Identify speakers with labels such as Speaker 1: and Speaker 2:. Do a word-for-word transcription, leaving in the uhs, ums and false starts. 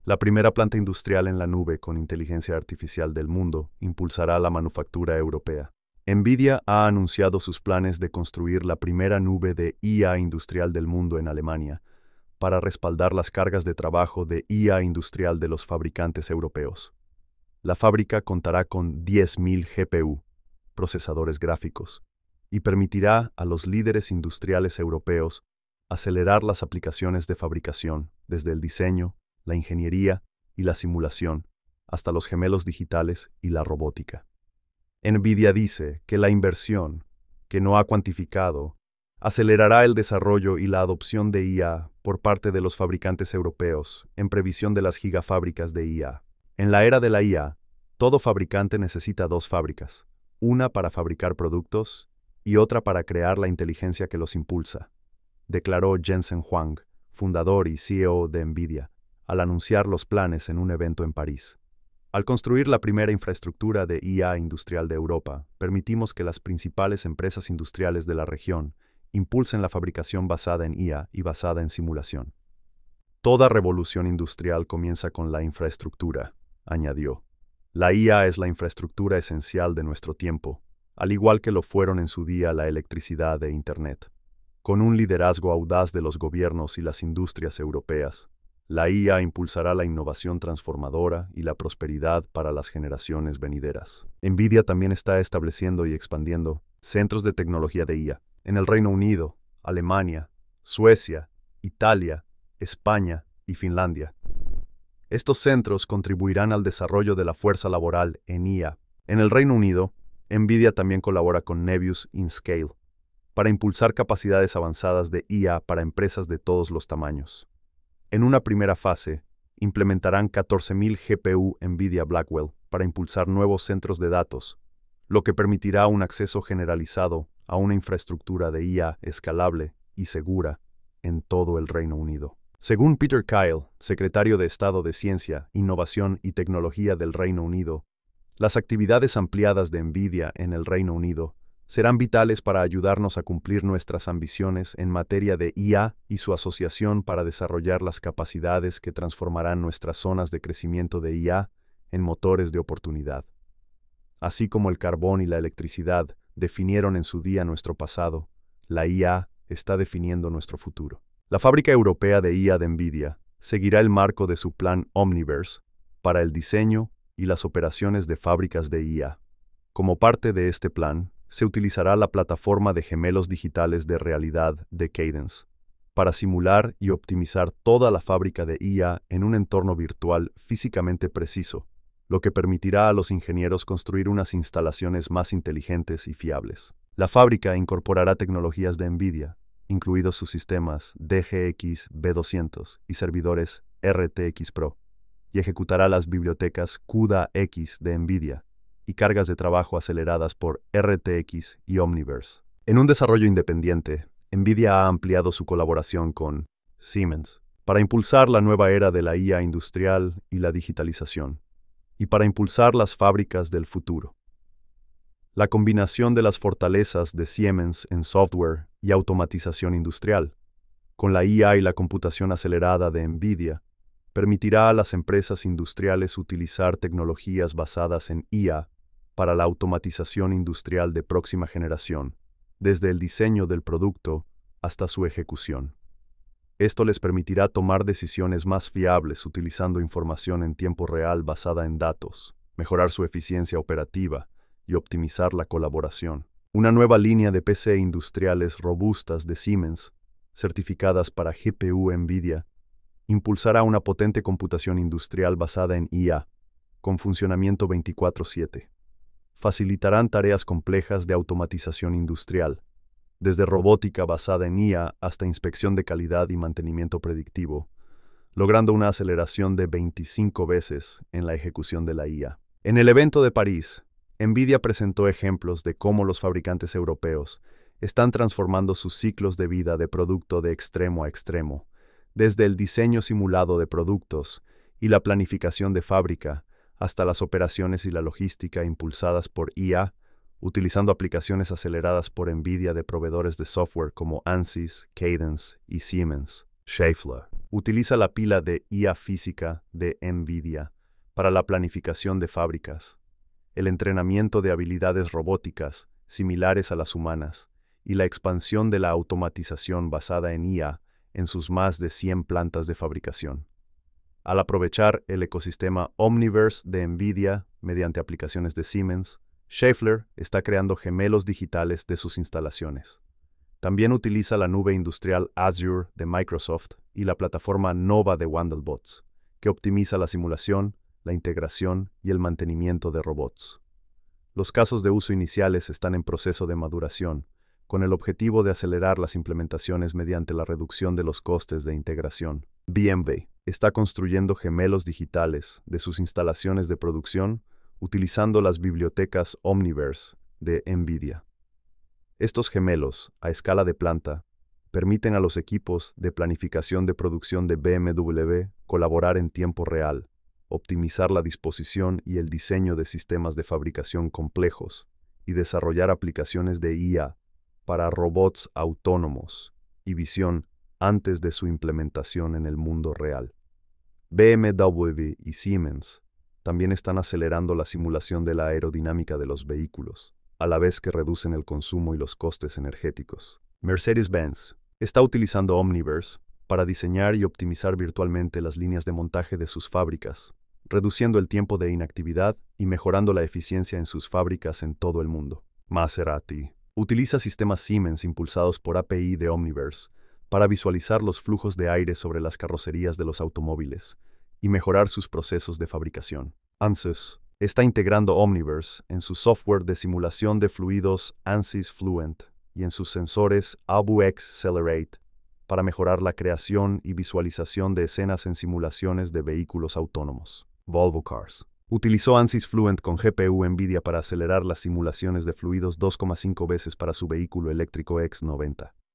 Speaker 1: La primera planta industrial en la nube con inteligencia artificial del mundo impulsará la manufactura europea. NVIDIA ha anunciado sus planes de construir la primera nube de I A industrial del mundo en Alemania, para respaldar las cargas de trabajo de I A industrial de los fabricantes europeos. La fábrica contará con diez mil G P U, procesadores gráficos, y permitirá a los líderes industriales europeos acelerar las aplicaciones de fabricación desde el diseño, la ingeniería y la simulación, hasta los gemelos digitales y la robótica. NVIDIA dice que la inversión, que no ha cuantificado, acelerará el desarrollo y la adopción de I A por parte de los fabricantes europeos en previsión de las gigafábricas de I A. En la era de la I A, todo fabricante necesita dos fábricas, una para fabricar productos y otra para crear la inteligencia que los impulsa, declaró Jensen Huang, fundador y C E O de NVIDIA, al anunciar los planes en un evento en París. Al construir la primera infraestructura de I A industrial de Europa, permitimos que las principales empresas industriales de la región impulsen la fabricación basada en I A y basada en simulación. Toda revolución industrial comienza con la infraestructura, añadió. La I A es la infraestructura esencial de nuestro tiempo, al igual que lo fueron en su día la electricidad e Internet. Con un liderazgo audaz de los gobiernos y las industrias europeas, la I A impulsará la innovación transformadora y la prosperidad para las generaciones venideras. NVIDIA también está estableciendo y expandiendo centros de tecnología de I A en el Reino Unido, Alemania, Suecia, Italia, España y Finlandia. Estos centros contribuirán al desarrollo de la fuerza laboral en I A. En el Reino Unido, NVIDIA también colabora con Nebius InScale para impulsar capacidades avanzadas de I A para empresas de todos los tamaños. En una primera fase, implementarán catorce mil G P U NVIDIA Blackwell para impulsar nuevos centros de datos, lo que permitirá un acceso generalizado a una infraestructura de I A escalable y segura en todo el Reino Unido. Según Peter Kyle, secretario de Estado de Ciencia, Innovación y Tecnología del Reino Unido, las actividades ampliadas de NVIDIA en el Reino Unido serán vitales para ayudarnos a cumplir nuestras ambiciones en materia de I A y su asociación para desarrollar las capacidades que transformarán nuestras zonas de crecimiento de I A en motores de oportunidad. Así como el carbón y la electricidad definieron en su día nuestro pasado, la I A está definiendo nuestro futuro. La fábrica europea de I A de NVIDIA seguirá el marco de su plan Omniverse para el diseño y las operaciones de fábricas de I A. Como parte de este plan, se utilizará la plataforma de gemelos digitales de realidad de Cadence para simular y optimizar toda la fábrica de I A en un entorno virtual físicamente preciso, lo que permitirá a los ingenieros construir unas instalaciones más inteligentes y fiables. La fábrica incorporará tecnologías de NVIDIA, incluidos sus sistemas D G X B doscientos y servidores R T X Pro, y ejecutará las bibliotecas CUDA-X de NVIDIA y cargas de trabajo aceleradas por R T X y Omniverse. En un desarrollo independiente, NVIDIA ha ampliado su colaboración con Siemens para impulsar la nueva era de la I A industrial y la digitalización, y para impulsar las fábricas del futuro. La combinación de las fortalezas de Siemens en software y automatización industrial, con la I A y la computación acelerada de NVIDIA, permitirá a las empresas industriales utilizar tecnologías basadas en I A para la automatización industrial de próxima generación, desde el diseño del producto hasta su ejecución. Esto les permitirá tomar decisiones más fiables utilizando información en tiempo real basada en datos, mejorar su eficiencia operativa y optimizar la colaboración. Una nueva línea de P C industriales robustas de Siemens, certificadas para G P U NVIDIA, impulsará una potente computación industrial basada en I A, con funcionamiento veinticuatro siete. Facilitarán tareas complejas de automatización industrial, desde robótica basada en I A hasta inspección de calidad y mantenimiento predictivo, logrando una aceleración de veinticinco veces en la ejecución de la I A. En el evento de París, NVIDIA presentó ejemplos de cómo los fabricantes europeos están transformando sus ciclos de vida de producto de extremo a extremo, desde el diseño simulado de productos y la planificación de fábrica hasta las operaciones y la logística impulsadas por I A, utilizando aplicaciones aceleradas por NVIDIA de proveedores de software como Ansys, Cadence y Siemens. Schaeffler utiliza la pila de I A física de NVIDIA para la planificación de fábricas, el entrenamiento de habilidades robóticas similares a las humanas y la expansión de la automatización basada en I A en sus más de cien plantas de fabricación. Al aprovechar el ecosistema Omniverse de NVIDIA mediante aplicaciones de Siemens, Schaeffler está creando gemelos digitales de sus instalaciones. También utiliza la nube industrial Azure de Microsoft y la plataforma Nova de Wandelbots, que optimiza la simulación, la integración y el mantenimiento de robots. Los casos de uso iniciales están en proceso de maduración, con el objetivo de acelerar las implementaciones mediante la reducción de los costes de integración. B M W está construyendo gemelos digitales de sus instalaciones de producción utilizando las bibliotecas Omniverse de NVIDIA. Estos gemelos, a escala de planta, permiten a los equipos de planificación de producción de B M W colaborar en tiempo real, optimizar la disposición y el diseño de sistemas de fabricación complejos y desarrollar aplicaciones de I A para robots autónomos y visión antes de su implementación en el mundo real. B M W y Siemens también están acelerando la simulación de la aerodinámica de los vehículos, a la vez que reducen el consumo y los costes energéticos. Mercedes-Benz está utilizando Omniverse para diseñar y optimizar virtualmente las líneas de montaje de sus fábricas, reduciendo el tiempo de inactividad y mejorando la eficiencia en sus fábricas en todo el mundo. Maserati utiliza sistemas Siemens impulsados por A P I de Omniverse para visualizar los flujos de aire sobre las carrocerías de los automóviles y mejorar sus procesos de fabricación. ANSYS está integrando Omniverse en su software de simulación de fluidos ANSYS Fluent y en sus sensores AbuX Celerate para mejorar la creación y visualización de escenas en simulaciones de vehículos autónomos. Volvo Cars utilizó ANSYS Fluent con G P U NVIDIA para acelerar las simulaciones de fluidos dos coma cinco veces para su vehículo eléctrico X noventa.